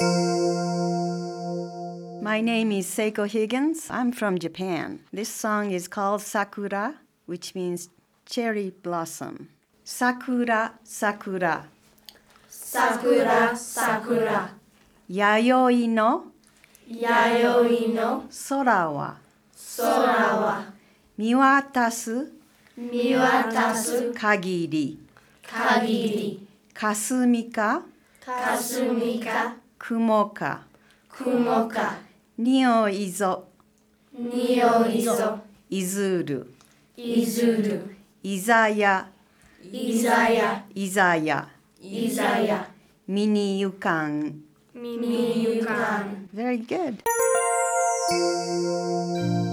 My name is Seiko Higgins. I'm from Japan. This song is called Sakura, which means cherry blossom. Sakura, sakura. Sakura, sakura. 弥生の弥生の空は空は見渡す見渡す限り限り霞か霞か雲か雲か匂いぞ匂いぞいずるいずるいざやいざやいざやいざや見にゆかん見にゆかん Very good.